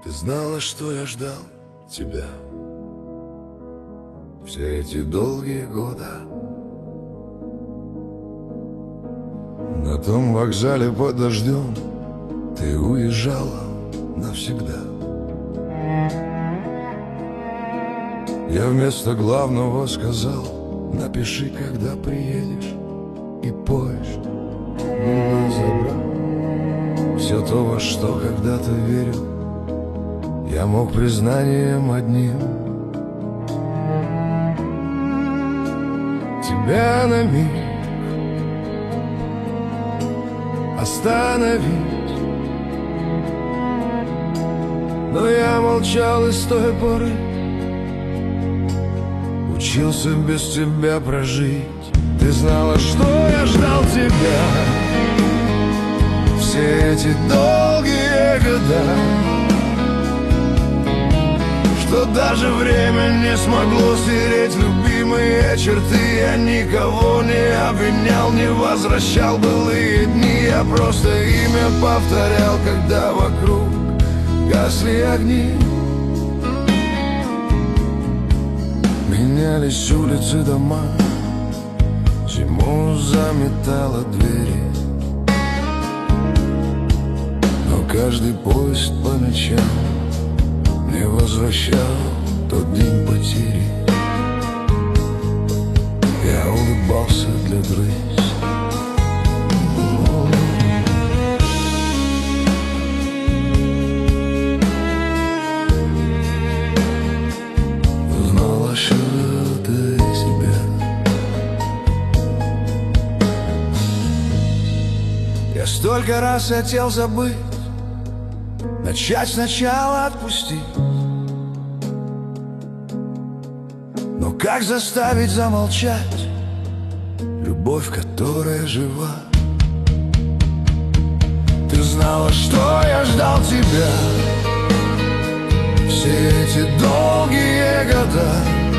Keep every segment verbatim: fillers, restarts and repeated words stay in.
Ты знала, что я ждал тебя все эти долгие годы. На том вокзале под дождем ты уезжала навсегда. Я вместо главного сказал: напиши, когда приедешь, и поезд меня забрал. Все то, во что когда-то верил, я мог признанием одним тебя на миг остановить. Но я молчал и с той поры учился без тебя прожить. Ты знала, что я ждал тебя все эти долгие года, что даже время не смогло стереть любимые черты. Я никого не обвинял, не возвращал былые дни. Я просто имя повторял, когда вокруг гасли огни. Менялись улицы, дома, зиму заметало двери. Но каждый поезд по ночам не возвращал тот день потери. Я улыбался для друзей. Знала, что ты себя. Я столько раз хотел забыть, начать сначала, отпустить. Но как заставить замолчать любовь, которая жива? Ты знала, что я ждал тебя все эти долгие года,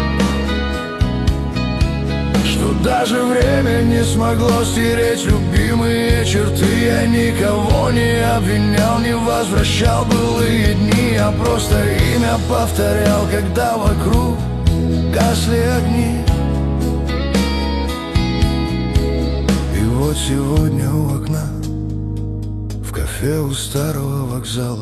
что даже время не смогло стереть любимые черты. Я никого не обвинял, не возвращал былые дни. Я просто имя повторял, когда вокруг гасли огни. И вот сегодня у окна, в кафе у старого вокзала,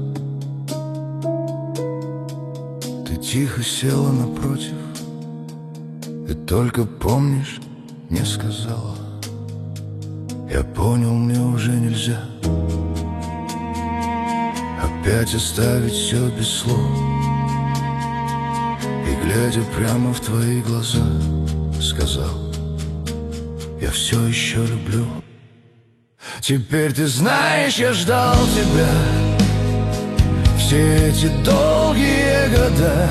ты тихо села напротив и только помнишь, не сказала. Я понял, мне уже нельзя опять оставить все без слов. И глядя прямо в твои глаза, сказал: я все еще люблю. Теперь ты знаешь, я ждал тебя все эти долгие года.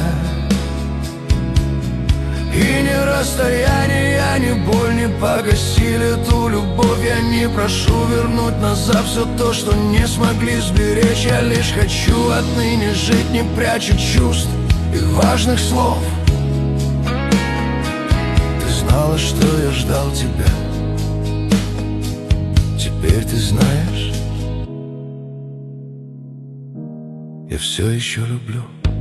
И ни расстояние, ни боль не погасили ту любовь. Я не прошу вернуть назад все то, что не смогли сберечь. Я лишь хочу отныне жить, не пряча чувств и важных слов. Ты знала, что я ждал тебя. Теперь ты знаешь, я все еще люблю.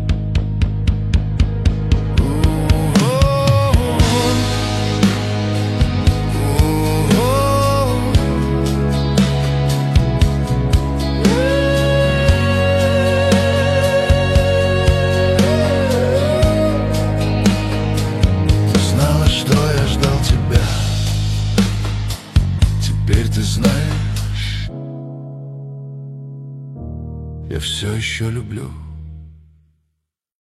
Теперь ты знаешь, я все еще люблю.